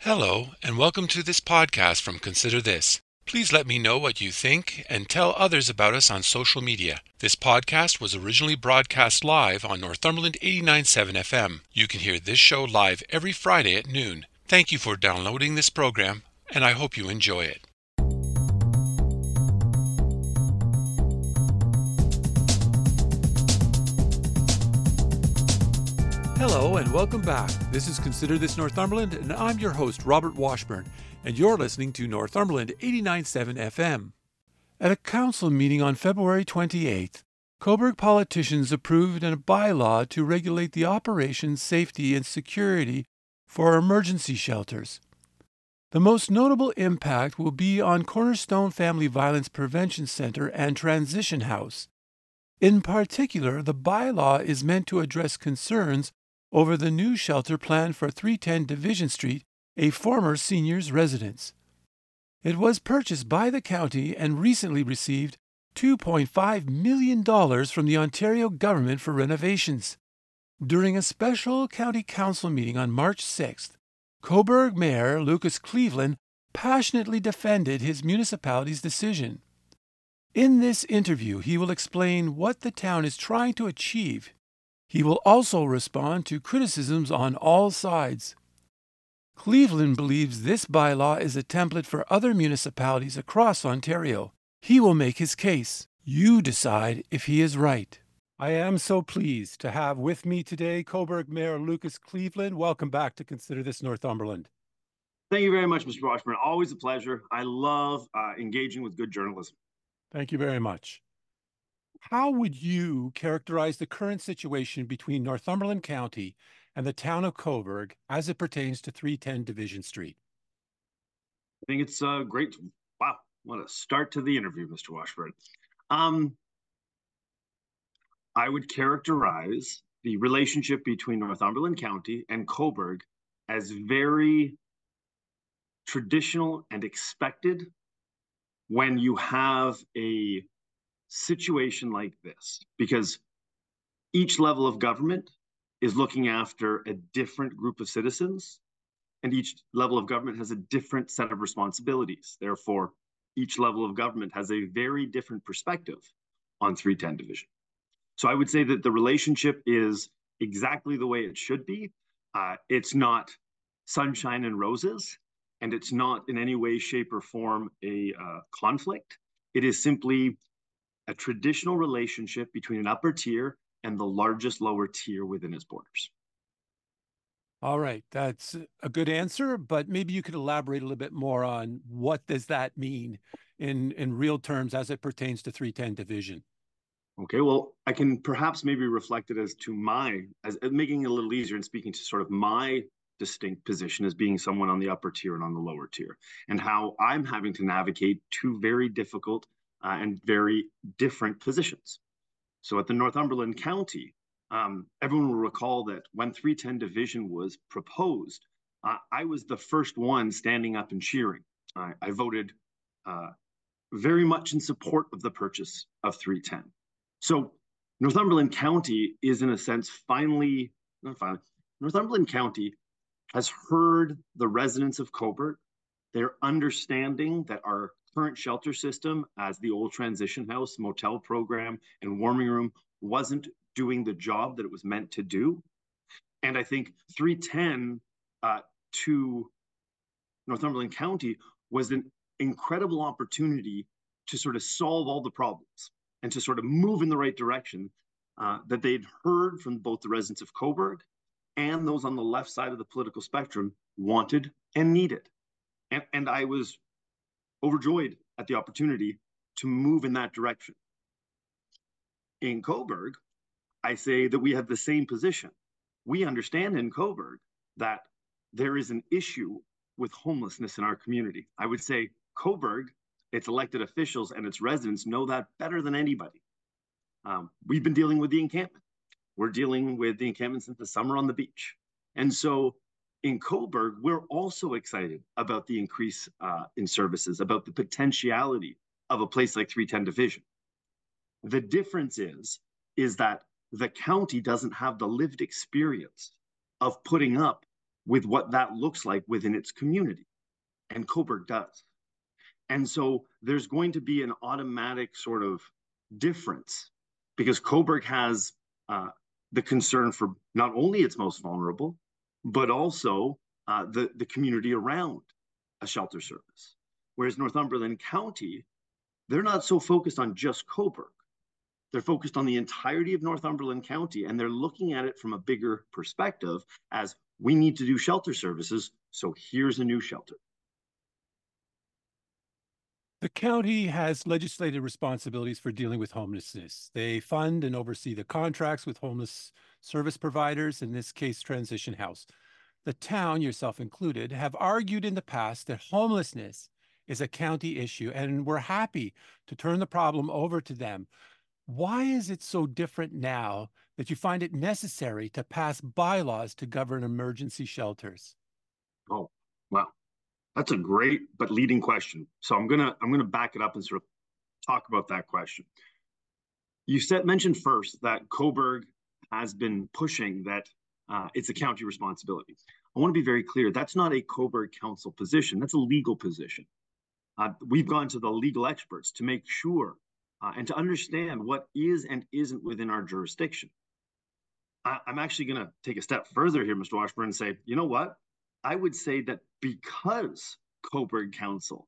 Hello, and welcome to this podcast from Consider This. Please let me know what you think and tell others about us on social media. This podcast was originally broadcast live on Northumberland 89.7 FM. You can hear this show live every Friday at noon. Thank you for downloading this program, and I hope you enjoy it. Hello and welcome back. This is Consider This Northumberland, and I'm your host, Robert Washburn, and you're listening to Northumberland 89.7 FM. At a council meeting on February 28th, Cobourg politicians approved a bylaw to regulate the operation, safety, and security for emergency shelters. The most notable impact will be on Cornerstone Family Violence Prevention Center and Transition House. In particular, the bylaw is meant to address concerns over the new shelter planned for 310 Division Street, a former seniors' residence. It was purchased by the county and recently received $2.5 million from the Ontario government for renovations. During a special county council meeting on March 6th, Cobourg Mayor Lucas Cleveland passionately defended his municipality's decision. In this interview, he will explain what the town is trying to achieve. He will also respond to criticisms on all sides. Cleveland believes this bylaw is a template for other municipalities across Ontario. He will make his case. You decide if he is right. I am so pleased to have with me today Cobourg Mayor Lucas Cleveland. Welcome back to Consider This Northumberland. Thank you very much, Mr. Washburn. Always a pleasure. I love engaging with good journalism. Thank you very much. How would you characterize the current situation between Northumberland County and the town of Cobourg as it pertains to 310 Division Street? I think it's great. Wow, what a start to the interview, Mr. Washburn. I would characterize the relationship between Northumberland County and Cobourg as very traditional and expected when you have a situation like this, because each level of government is looking after a different group of citizens, and each level of government has a different set of responsibilities. Therefore, each level of government has a very different perspective on 310 Division. So I would say that the relationship is exactly the way it should be. It's not sunshine and roses, and it's not in any way, shape, or form a conflict. It is simply a traditional relationship between an upper tier and the largest lower tier within its borders. All right, that's a good answer, but maybe you could elaborate a little bit more on what does that mean in real terms as it pertains to 310 Division. Okay, well, I can perhaps maybe reflect it as making it a little easier and speaking to sort of my distinct position as being someone on the upper tier and on the lower tier, and how I'm having to navigate two very difficult and very different positions. So at the Northumberland County, everyone will recall that when 310 Division was proposed, I was the first one standing up and cheering. I voted very much in support of the purchase of 310. So Northumberland County is, in a sense, Northumberland County has heard the residents of Cobourg. They're understanding that our current shelter system, as the old transition house, motel program, and warming room, wasn't doing the job that it was meant to do. And I think 310 to Northumberland County was an incredible opportunity to sort of solve all the problems and to sort of move in the right direction that they'd heard from both the residents of Cobourg and those on the left side of the political spectrum wanted and needed. And I was overjoyed at the opportunity to move in that direction. In Cobourg, I say that we have the same position. We understand in Cobourg that there is an issue with homelessness in our community. I would say Cobourg, its elected officials and its residents know that better than anybody. We've been dealing with the encampment. We're dealing with the encampment since the summer on the beach. And so in Cobourg, we're also excited about the increase in services, about the potentiality of a place like 310 Division. The difference is that the county doesn't have the lived experience of putting up with what that looks like within its community. And Cobourg does. And so there's going to be an automatic sort of difference because Cobourg has the concern for not only its most vulnerable, but also the community around a shelter service. Whereas Northumberland County, they're not so focused on just Cobourg. They're focused on the entirety of Northumberland County, and they're looking at it from a bigger perspective as we need to do shelter services, so here's a new shelter. The county has legislative responsibilities for dealing with homelessness. They fund and oversee the contracts with homeless service providers, in this case, Transition House. The town, yourself included, have argued in the past that homelessness is a county issue, and we're happy to turn the problem over to them. Why is it so different now that you find it necessary to pass bylaws to govern emergency shelters? Oh, wow. That's a great but leading question. So I'm gonna back it up and sort of talk about that question. You mentioned first that Cobourg has been pushing that it's a county responsibility. I want to be very clear. That's not a Cobourg Council position. That's a legal position. We've gone to the legal experts to make sure and to understand what is and isn't within our jurisdiction. I'm actually going to take a step further here, Mr. Washburn, and say, you know what? I would say that because Cobourg Council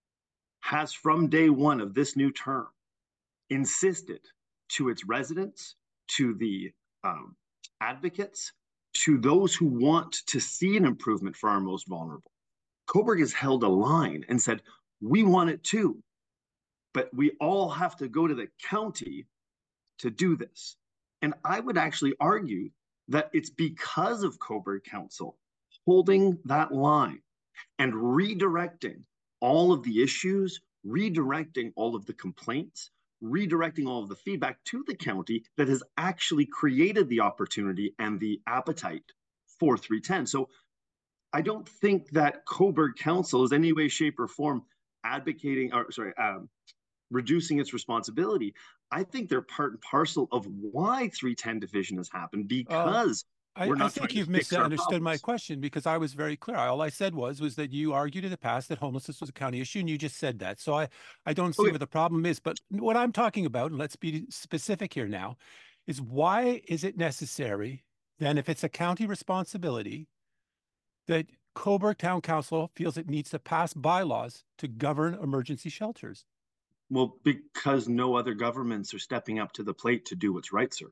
has from day one of this new term insisted to its residents, to the advocates, to those who want to see an improvement for our most vulnerable, Cobourg has held a line and said, we want it too, but we all have to go to the county to do this. And I would actually argue that it's because of Cobourg Council holding that line and redirecting all of the issues, redirecting all of the complaints, redirecting all of the feedback to the county that has actually created the opportunity and the appetite for 310. So I don't think that Cobourg Council is any way, shape, or form advocating, or reducing its responsibility. I think they're part and parcel of why 310 division has happened because I think you've misunderstood my question because I was very clear. All I said was that you argued in the past that homelessness was a county issue, and you just said that. So I don't see where the problem is. But what I'm talking about, and let's be specific here now, is why is it necessary then, if it's a county responsibility, that Cobourg Town Council feels it needs to pass bylaws to govern emergency shelters? Well, because no other governments are stepping up to the plate to do what's right, sir.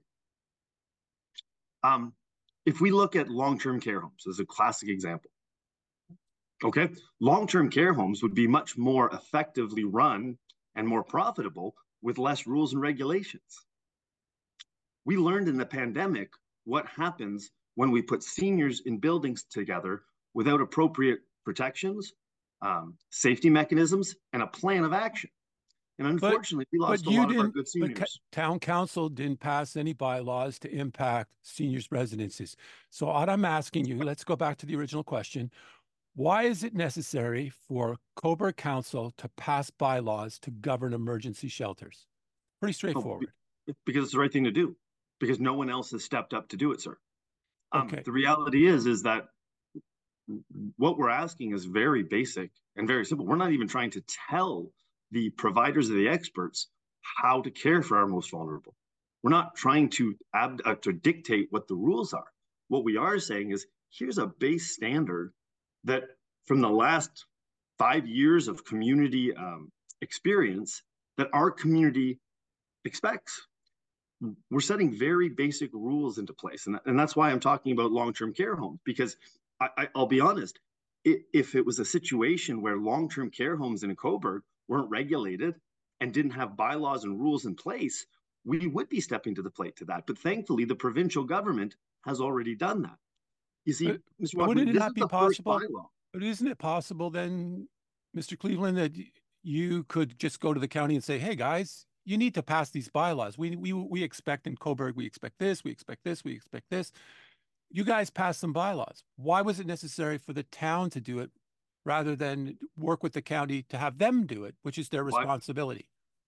If we look at long-term care homes as a classic example, okay, long-term care homes would be much more effectively run and more profitable with less rules and regulations. We learned in the pandemic what happens when we put seniors in buildings together without appropriate protections, safety mechanisms, and a plan of action. And unfortunately, we lost a lot of our good seniors. But town council didn't pass any bylaws to impact seniors' residences. So what I'm asking you, let's go back to the original question. Why is it necessary for Cobourg Council to pass bylaws to govern emergency shelters? Pretty straightforward. Because it's the right thing to do. Because no one else has stepped up to do it, sir. Okay. The reality is that what we're asking is very basic and very simple. We're not even trying to tell the providers or the experts how to care for our most vulnerable. We're not trying to dictate what the rules are. What we are saying is, here's a base standard that from the last 5 years of community experience that our community expects. We're setting very basic rules into place. And that's why I'm talking about long-term care homes, because I'll be honest, if it was a situation where long-term care homes in Cobourg weren't regulated and didn't have bylaws and rules in place, we would be stepping to the plate to that. But thankfully, the provincial government has already done that. You see, Mr. Washburn, wouldn't it not be possible? But isn't it possible then, Mr. Cleveland, that you could just go to the county and say, hey, guys, you need to pass these bylaws. We expect in Cobourg, we expect this, we expect this, we expect this. You guys pass some bylaws. Why was it necessary for the town to do it rather than work with the county to have them do it, which is their responsibility?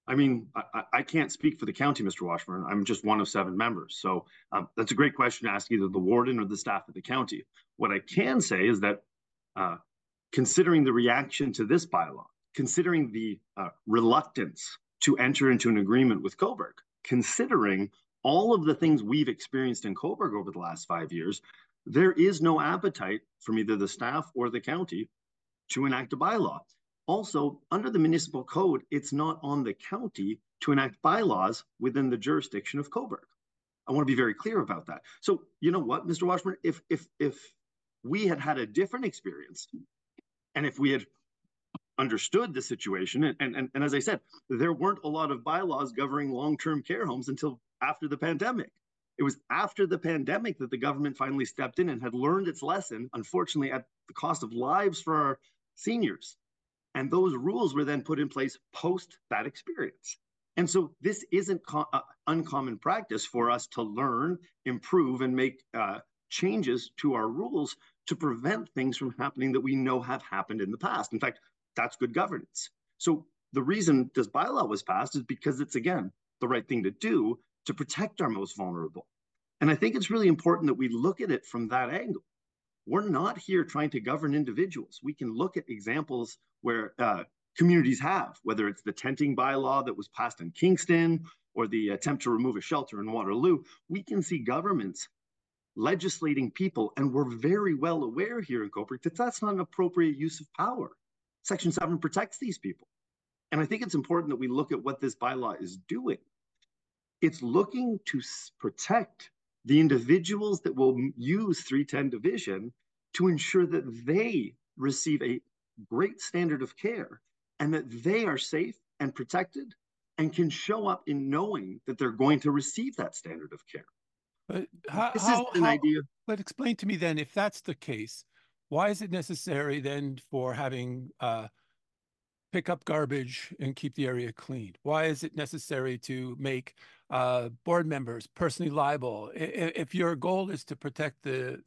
I mean, I can't speak for the county, Mr. Washburn. I'm just one of 7 members. So that's a great question to ask either the warden or the staff of the county. What I can say is that uh, considering the reaction to this bylaw, considering the reluctance to enter into an agreement with Cobourg, considering all of the things we've experienced in Cobourg over the last 5 years, there is no appetite from either the staff or the county to enact a bylaw. Also, under the municipal code, it's not on the county to enact bylaws within the jurisdiction of Cobourg. I want to be very clear about that. So, you know what, Mr. Washburn, if we had had a different experience, and if we had understood the situation, and as I said, there weren't a lot of bylaws governing long-term care homes until after the pandemic. It was after the pandemic that the government finally stepped in and had learned its lesson, unfortunately, at the cost of lives for our seniors. And those rules were then put in place post that experience. And so this isn't uncommon practice for us to learn, improve, and make changes to our rules to prevent things from happening that we know have happened in the past. In fact, that's good governance. So the reason this bylaw was passed is because it's, again, the right thing to do to protect our most vulnerable. And I think it's really important that we look at it from that angle. We're not here trying to govern individuals. We can look at examples where communities have, whether it's the tenting bylaw that was passed in Kingston or the attempt to remove a shelter in Waterloo. We can see governments legislating people, and we're very well aware here in Cobourg that that's not an appropriate use of power. Section 7 protects these people. And I think it's important that we look at what this bylaw is doing. It's looking to protect the individuals that will use 310 division to ensure that they receive a great standard of care and that they are safe and protected and can show up in knowing that they're going to receive that standard of care. But but explain to me then, if that's the case, why is it necessary then for having pick up garbage and keep the area clean? Why is it necessary to make board members personally liable? If your goal is to protect the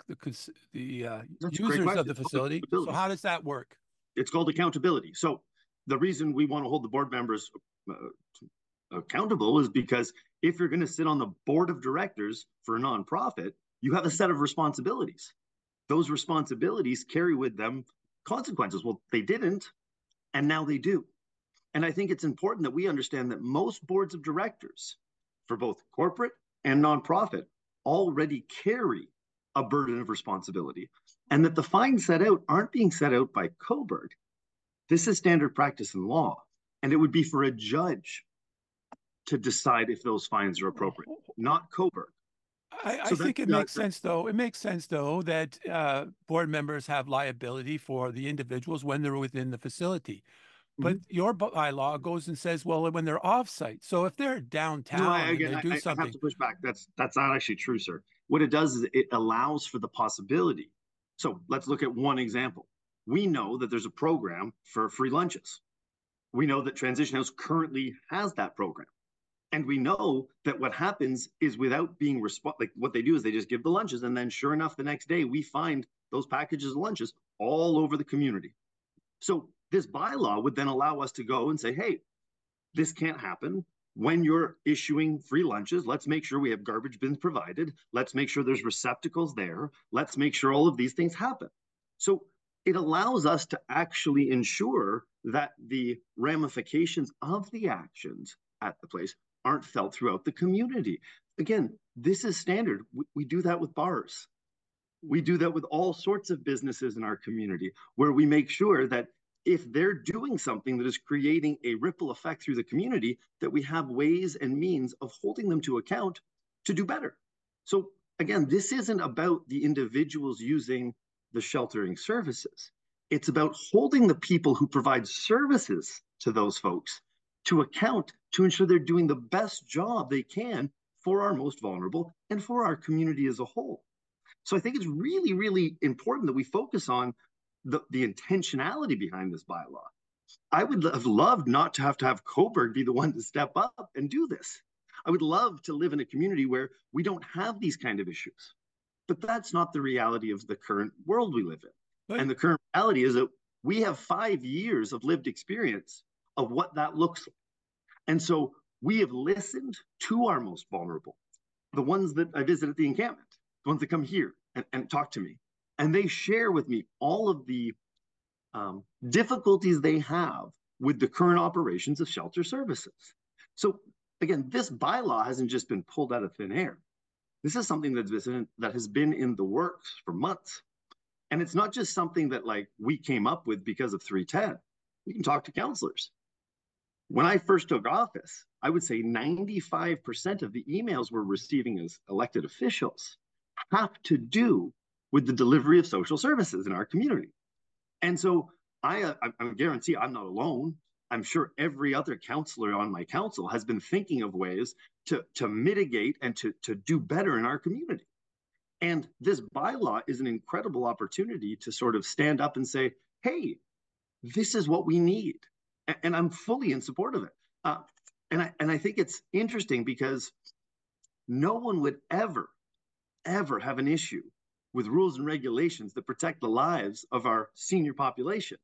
users of the facility, so how does that work? It's called accountability. So the reason we want to hold the board members accountable is because if you're going to sit on the board of directors for a nonprofit, you have a set of responsibilities. Those responsibilities carry with them consequences. Well, they didn't, and now they do. And I think it's important that we understand that most boards of directors for both corporate and nonprofit already carry a burden of responsibility, and that the fines set out aren't being set out by Cobourg. This is standard practice in law, and it would be for a judge to decide if those fines are appropriate, not Cobourg. I think it makes sense, though. It makes sense, though, that board members have liability for the individuals when they're within the facility. But your bylaw goes and says, well, when they're off-site. So if they're downtown and they do something. I have to push back. That's not actually true, sir. What it does is it allows for the possibility. So let's look at one example. We know that there's a program for free lunches. We know that Transition House currently has that program. And we know that what happens is without being like what they do is they just give the lunches. And then sure enough, the next day we find those packages of lunches all over the community. So this bylaw would then allow us to go and say, hey, this can't happen. When you're issuing free lunches, let's make sure we have garbage bins provided. Let's make sure there's receptacles there. Let's make sure all of these things happen. So it allows us to actually ensure that the ramifications of the actions at the place aren't felt throughout the community. Again, this is standard. We do that with bars. We do that with all sorts of businesses in our community, where we make sure that if they're doing something that is creating a ripple effect through the community, that we have ways and means of holding them to account to do better. So again, this isn't about the individuals using the sheltering services. It's about holding the people who provide services to those folks to account to ensure they're doing the best job they can for our most vulnerable and for our community as a whole. So I think it's really, really important that we focus on the intentionality behind this bylaw. I would have loved not to have Cobourg be the one to step up and do this. I would love to live in a community where we don't have these kind of issues. But that's not the reality of the current world we live in. Right. And the current reality is that we have 5 years of lived experience of what that looks like. And so we have listened to our most vulnerable, the ones that I visit at the encampment, the ones that come here and talk to me. And they share with me all of the difficulties they have with the current operations of shelter services. So again, this bylaw hasn't just been pulled out of thin air. This is something that has been in the works for months. And it's not just something that like we came up with because of 310. We can talk to counselors. When I first took office, I would say 95% of the emails we're receiving as elected officials have to do with the delivery of social services in our community. And so I guarantee I'm not alone. I'm sure every other counselor on my council has been thinking of ways to mitigate and to do better in our community. And this bylaw is an incredible opportunity to sort of stand up and say, hey, this is what we need. And I'm fully in support of it. And I think it's interesting because no one would ever have an issue with rules and regulations that protect the lives of our senior population.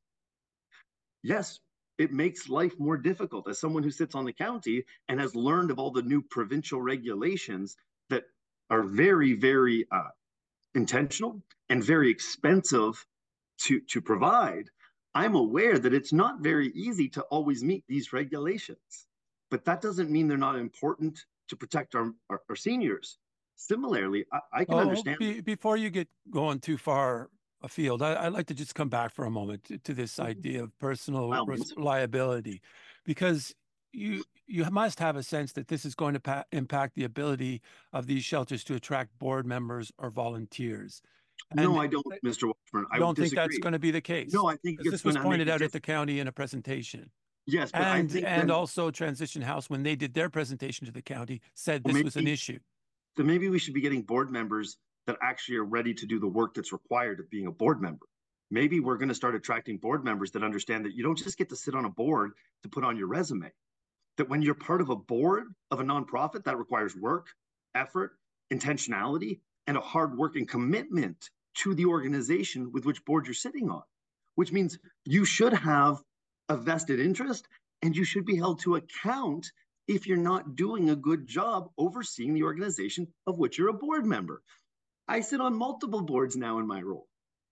Yes, it makes life more difficult as someone who sits on the county and has learned of all the new provincial regulations that are very, very intentional and very expensive to provide. I'm aware that it's not very easy to always meet these regulations, but that doesn't mean they're not important to protect our seniors. Similarly, I can understand. Before you get going too far afield, I'd like to just come back for a moment to this idea of personal liability, because you must have a sense that this is going to impact the ability of these shelters to attract board members or volunteers. No, I don't, Mr. Washburn. I don't think that's going to be the case. No, I think this was pointed out at the county in a presentation. Yes, but I think also Transition House, when they did their presentation to the county, said this was an issue. So maybe we should be getting board members that actually are ready to do the work that's required of being a board member. Maybe we're going to start attracting board members that understand that you don't just get to sit on a board to put on your resume. That when you're part of a board of a nonprofit, that requires work, effort, intentionality, and a hard-working commitment to the organization with which board you're sitting on, which means you should have a vested interest and you should be held to account if you're not doing a good job overseeing the organization of which you're a board member. I sit on multiple boards now in my role.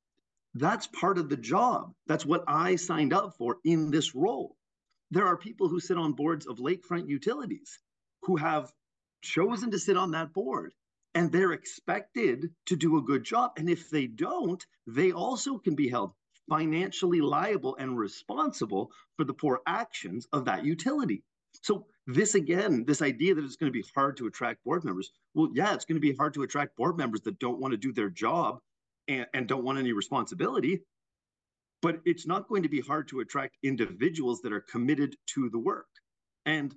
That's part of the job. That's what I signed up for in this role. There are people who sit on boards of lakefront utilities who have chosen to sit on that board, and they're expected to do a good job. And if they don't, they also can be held financially liable and responsible for the poor actions of that utility. So this, again, this idea that it's going to be hard to attract board members. Well, yeah, it's going to be hard to attract board members that don't want to do their job and don't want any responsibility. But it's not going to be hard to attract individuals that are committed to the work. And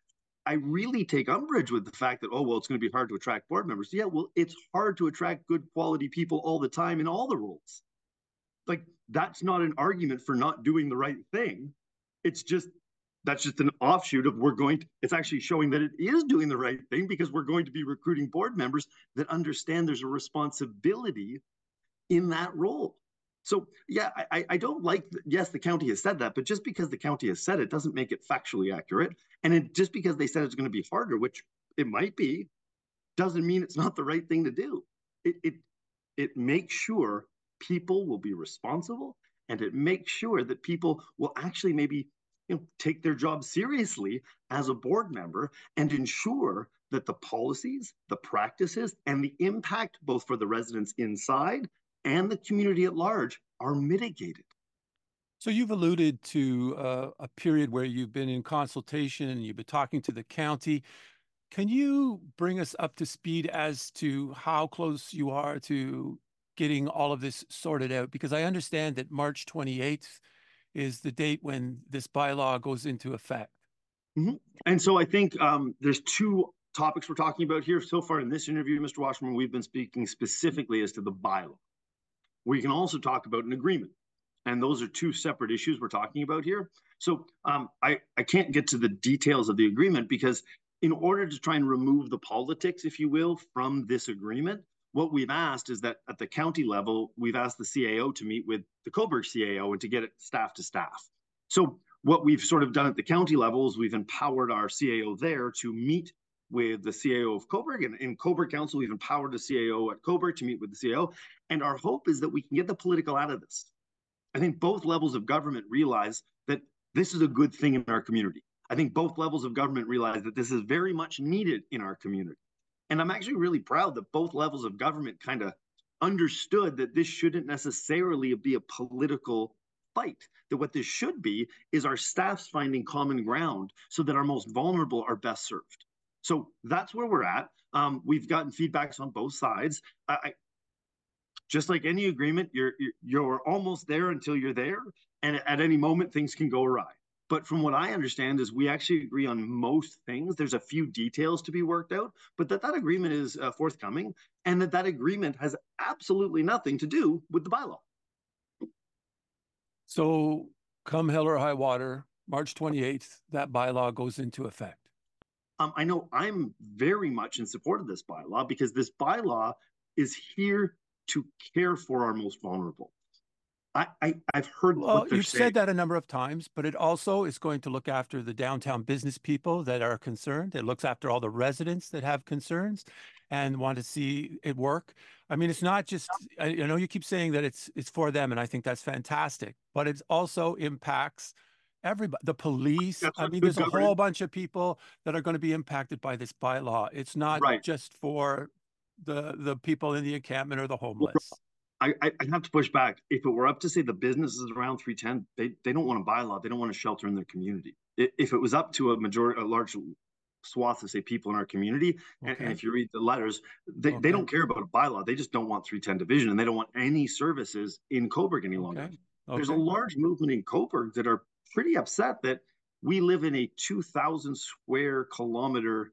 I really take umbrage with the fact that, oh, well, it's going to be hard to attract board members. Yeah, well, it's hard to attract good quality people all the time in all the roles. Like, that's not an argument for not doing the right thing. It's just, that's just an offshoot of it's actually showing that it is doing the right thing because we're going to be recruiting board members that understand there's a responsibility in that role. So, yeah, I don't like, yes, the county has said that, but just because the county has said it doesn't make it factually accurate. And just because they said it's going to be harder, which it might be, doesn't mean it's not the right thing to do. It makes sure people will be responsible, and it makes sure that people will actually maybe take their job seriously as a board member and ensure that the policies, the practices, and the impact both for the residents inside and the community at large are mitigated. So you've alluded to a period where you've been in consultation and you've been talking to the county. Can you bring us up to speed as to how close you are to getting all of this sorted out? Because I understand that March 28th is the date when this bylaw goes into effect. Mm-hmm. And so I think there's two topics we're talking about here. So far in this interview, Mr. Washburn, we've been speaking specifically as to the bylaw. We can also talk about an agreement. And those are two separate issues we're talking about here. So I can't get to the details of the agreement because in order to try and remove the politics, if you will, from this agreement, what we've asked is that at the county level, we've asked the CAO to meet with the Cobourg CAO and to get it staff to staff. So what we've sort of done at the county level is we've empowered our CAO there to meet with the CAO of Cobourg, and in Cobourg Council, we've empowered the CAO at Cobourg to meet with the CAO. And our hope is that we can get the political out of this. I think both levels of government realize that this is a good thing in our community. I think both levels of government realize that this is very much needed in our community. And I'm actually really proud that both levels of government kind of understood that this shouldn't necessarily be a political fight, that what this should be is our staffs finding common ground so that our most vulnerable are best served. So that's where we're at. We've gotten feedbacks on both sides. Just like any agreement, you're almost there until you're there, and at any moment things can go awry. But from what I understand is we actually agree on most things. There's a few details to be worked out, but that agreement is forthcoming, and that agreement has absolutely nothing to do with the bylaw. So come hell or high water, March 28th, that bylaw goes into effect. I know I'm very much in support of this bylaw because this bylaw is here to care for our most vulnerable. I've heard what you've said that a number of times, but it also is going to look after the downtown business people that are concerned. It looks after all the residents that have concerns and want to see it work. I mean, it's not just, I know you keep saying that it's for them, and I think that's fantastic, but it also impacts everybody, the police. I mean, there's a whole bunch of people that are going to be impacted by this bylaw. It's not just for the people in the encampment or the homeless. I have to push back. If it were up to, say, the businesses around 310, they don't want a bylaw. They don't want to shelter in their community. If it was up to a large swath of, say, people in our community, and if you read the letters, they don't care about a bylaw. They just don't want 310 division, and they don't want any services in Cobourg any longer. There's a large movement in Cobourg that are pretty upset that we live in a 2,000 square kilometer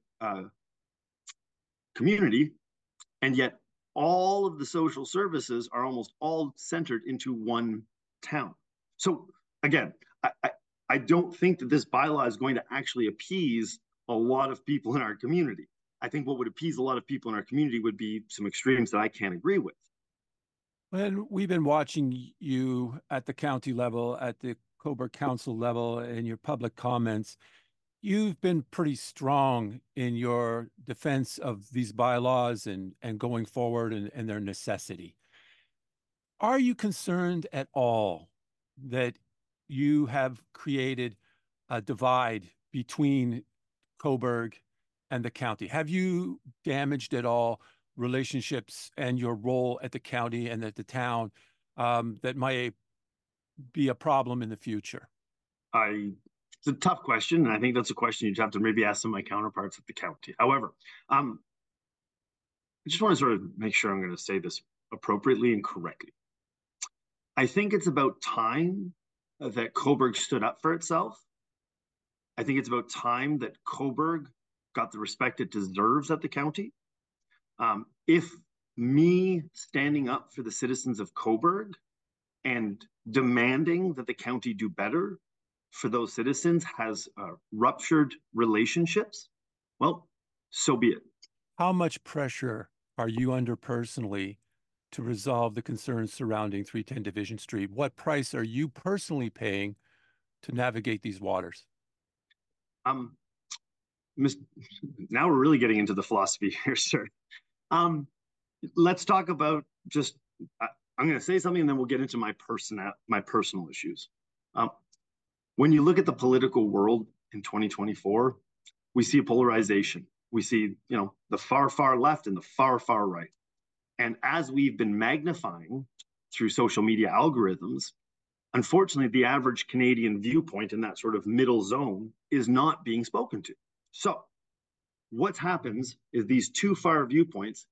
community, and yet all of the social services are almost all centered into one town. So again, I don't think that this bylaw is going to actually appease a lot of people in our community. I think what would appease a lot of people in our community would be some extremes that I can't agree with. And we've been watching you at the county level, at the Cobourg Council level, and your public comments. You've been pretty strong in your defense of these bylaws and going forward and their necessity. Are you concerned at all that you have created a divide between Cobourg and the county? Have you damaged at all relationships and your role at the county and at the town that might be a problem in the future? It's a tough question, and I think that's a question you'd have to maybe ask some of my counterparts at the county. However, I just want to sort of make sure I'm going to say this appropriately and correctly. I think it's about time that Cobourg stood up for itself. I think it's about time that Cobourg got the respect it deserves at the county. If me standing up for the citizens of Cobourg and demanding that the county do better for those citizens has ruptured relationships, well, so be it. How much pressure are you under personally to resolve the concerns surrounding 310 Division Street? What price are you personally paying to navigate these waters? Now we're really getting into the philosophy here, sir. Let's talk about just, I'm going to say something and then we'll get into my personal issues. When you look at the political world in 2024, we see a polarization. We see, the far, far left and the far, far right. And as we've been magnifying through social media algorithms, unfortunately, the average Canadian viewpoint in that sort of middle zone is not being spoken to. So what happens is these two far viewpoints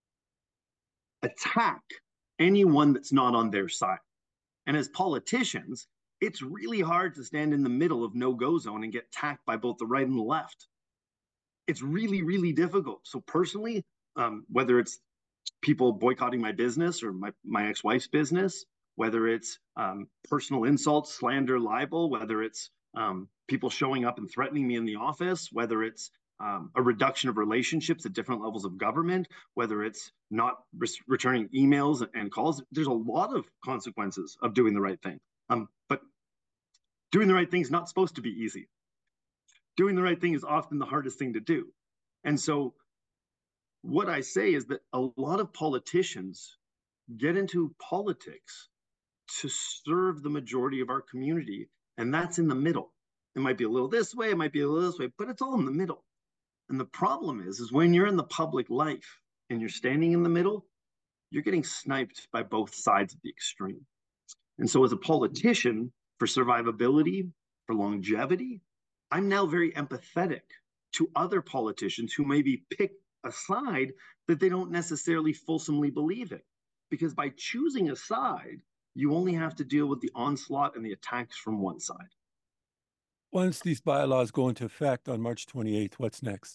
attack anyone that's not on their side. And as politicians, it's really hard to stand in the middle of no-go zone and get attacked by both the right and the left. It's really, really difficult. So personally, whether it's people boycotting my business or my ex-wife's business, whether it's personal insults, slander, libel, whether it's people showing up and threatening me in the office, whether it's a reduction of relationships at different levels of government, whether it's not returning emails and calls, there's a lot of consequences of doing the right thing. But Doing the right thing is not supposed to be easy. Doing the right thing is often the hardest thing to do. And so what I say is that a lot of politicians get into politics to serve the majority of our community, and that's in the middle. It might be a little this way, it might be a little this way, but it's all in the middle. And the problem is when you're in the public life and you're standing in the middle, you're getting sniped by both sides of the extreme. And so as a politician, for survivability, for longevity, I'm now very empathetic to other politicians who maybe pick a side that they don't necessarily fulsomely believe in. Because by choosing a side, you only have to deal with the onslaught and the attacks from one side. Once these bylaws go into effect on March 28th, what's next?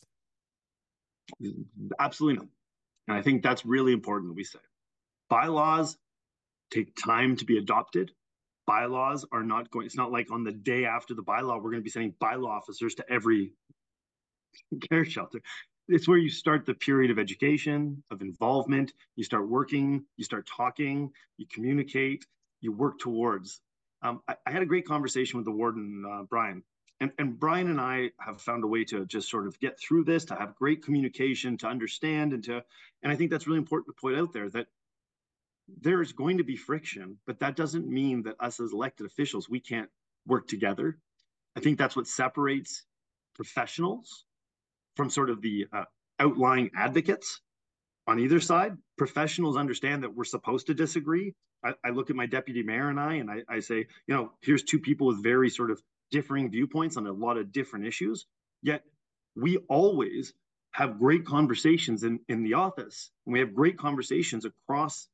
Absolutely not. And I think that's really important that we say. Bylaws take time to be adopted. Bylaws are not going, it's not like on the day after the bylaw, we're going to be sending bylaw officers to every care shelter. It's where you start the period of education, of involvement. You start working, you start talking, you communicate, you work towards. I had a great conversation with the warden, Brian. And Brian and I have found a way to just sort of get through this, to have great communication, to understand, and I think that's really important to point out there, that there is going to be friction, but that doesn't mean that us as elected officials, we can't work together. I think that's what separates professionals from sort of the outlying advocates on either side. Professionals understand that we're supposed to disagree. I look at my deputy mayor and I say, here's two people with very sort of differing viewpoints on a lot of different issues, yet we always have great conversations in the office, and we have great conversations across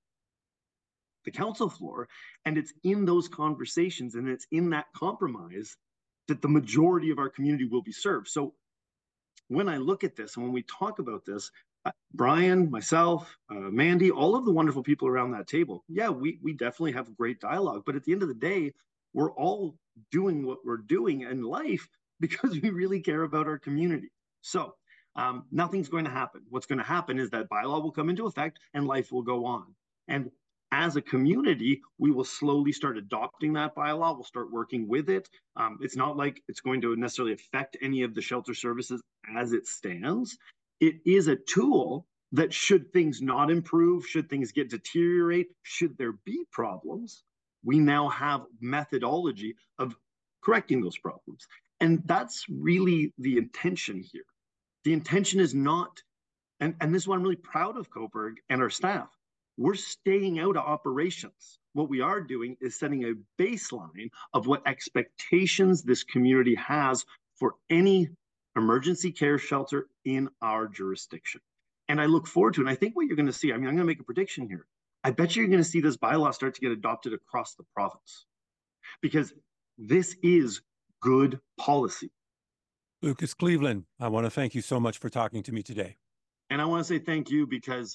the council floor, and it's in those conversations and it's in that compromise that the majority of our community will be served. So when I look at this and when we talk about this, Brian, myself, Mandy, all of the wonderful people around that table, yeah, we definitely have great dialogue, but at the end of the day, we're all doing what we're doing in life because we really care about our community. So nothing's going to happen. What's going to happen is that bylaw will come into effect and life will go on. And as a community, we will slowly start adopting that bylaw. We'll start working with it. It's not like it's going to necessarily affect any of the shelter services as it stands. It is a tool that should things not improve, should things get deteriorate, should there be problems, we now have methodology of correcting those problems. And that's really the intention here. The intention is not, and this is why I'm really proud of Cobourg and our staff. We're staying out of operations. What we are doing is setting a baseline of what expectations this community has for any emergency care shelter in our jurisdiction. And I look forward to it. And I think what you're going to see, I'm going to make a prediction here. I bet you're going to see this bylaw start to get adopted across the province, because this is good policy. Lucas Cleveland, I want to thank you so much for talking to me today. And I want to say thank you because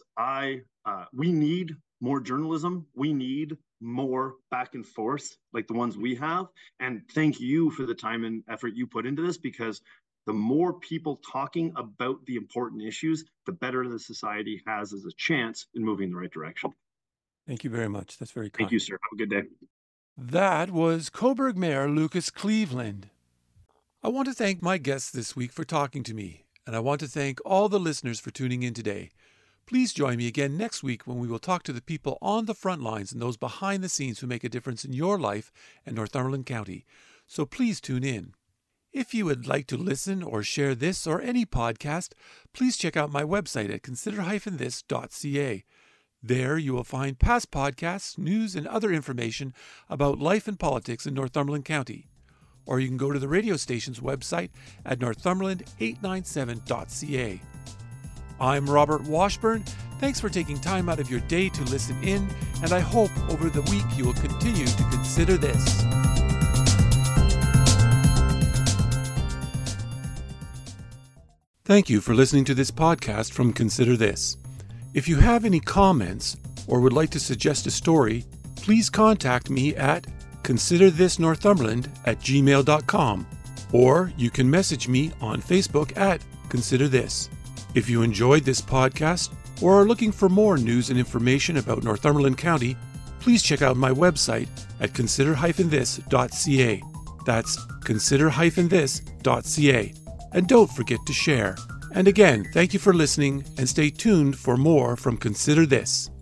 we need more journalism. We need more back and forth like the ones we have. And thank you for the time and effort you put into this, because the more people talking about the important issues, the better the society has as a chance in moving in the right direction. Thank you very much. That's very kind. Thank you, sir. Have a good day. That was Cobourg Mayor Lucas Cleveland. I want to thank my guests this week for talking to me, and I want to thank all the listeners for tuning in today. Please join me again next week when we will talk to the people on the front lines and those behind the scenes who make a difference in your life and Northumberland County. So please tune in. If you would like to listen or share this or any podcast, please check out my website at consider-this.ca. There you will find past podcasts, news, and other information about life and politics in Northumberland County. Or you can go to the radio station's website at northumberland897.ca. I'm Robert Washburn. Thanks for taking time out of your day to listen in, and I hope over the week you will continue to consider this. Thank you for listening to this podcast from Consider This. If you have any comments or would like to suggest a story, please contact me at considerthisnorthumberland@gmail.com, or you can message me on Facebook at Consider This. If you enjoyed this podcast or are looking for more news and information about Northumberland County, please check out my website at consider-this.ca. That's consider-this.ca. And don't forget to share. And again, thank you for listening, and stay tuned for more from Consider This.